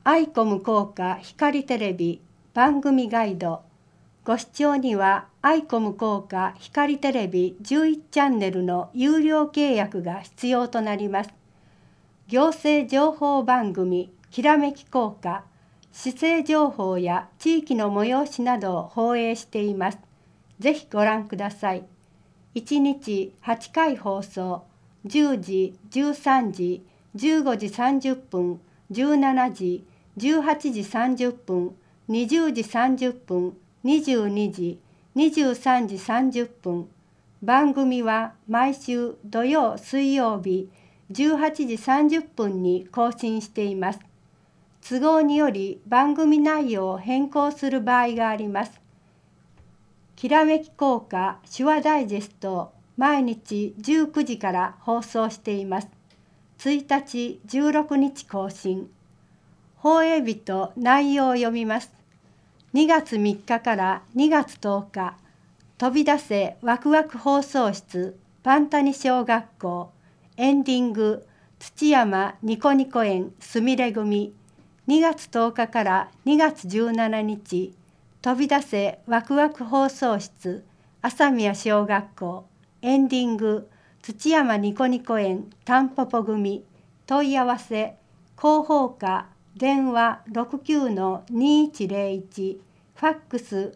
アイコム効果光テレビ番組ガイド。ご視聴にはアイコム効果光テレビ11チャンネルの有料契約が必要となります。行政情報番組きらめき効果、市政情報や地域の催しなどを放映しています。ぜひご覧ください。1日8回放送、10時、13時、15時30分、17時、18時30分、20時30分、22時、23時30分。番組は毎週土曜、水曜日、18時30分に更新しています。都合により番組内容を変更する場合があります。きらめき効果手話ダイジェストを毎日19時から放送しています。1日16日更新。放映日と内容を読みます。2月3日から2月10日、飛び出せワクワク放送室パンタニ小学校、エンディング土山ニコニコ園すみれ組。2月10日から2月17日、飛び出せワクワク放送室朝宮小学校、エンディング土山ニコニコ園たんぽぽ組。問い合わせ広報課電話 69-2101 ファックス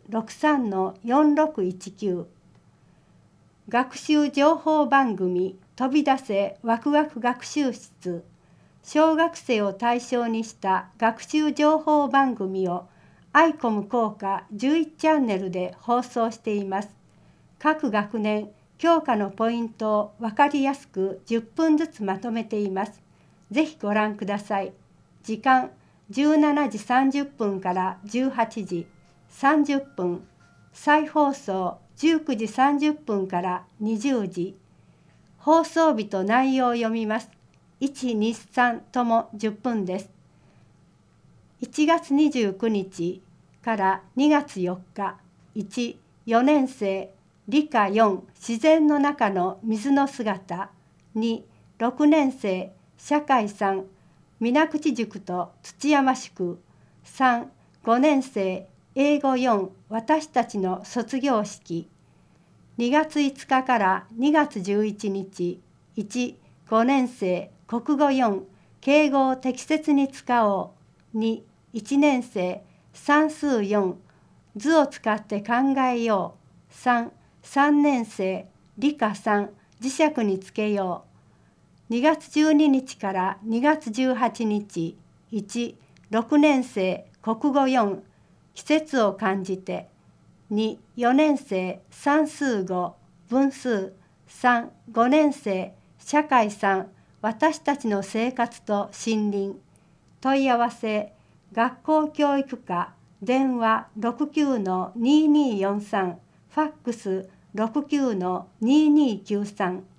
63-4619。学習情報番組飛び出せワクワク学習室。小学生を対象にした学習情報番組をアイコム効果11チャンネルで放送しています。各学年教科のポイントを分かりやすく10分ずつまとめています。ぜひご覧ください。時間17時30分から18時30分。再放送19時30分から20時。放送日と内容を読みます。1、2、3とも10分です。1月29日から2月4日。1、4年生理科4自然の中の水の姿。2、6年生社会3水口塾と土山宿。3、5年生英語4私たちの卒業式。2月5日から2月11日。1、5年生国語4敬語を適切に使おう。2、1年生算数4図を使って考えよう。3、3年生理科3磁石につけよう。2月12日から2月18日。1、6年生国語4季節を感じて。2、4年生算数5分数。3、5年生社会3私たちの生活と森林。問い合わせ学校教育課電話 69-2243 ファックス 69-2293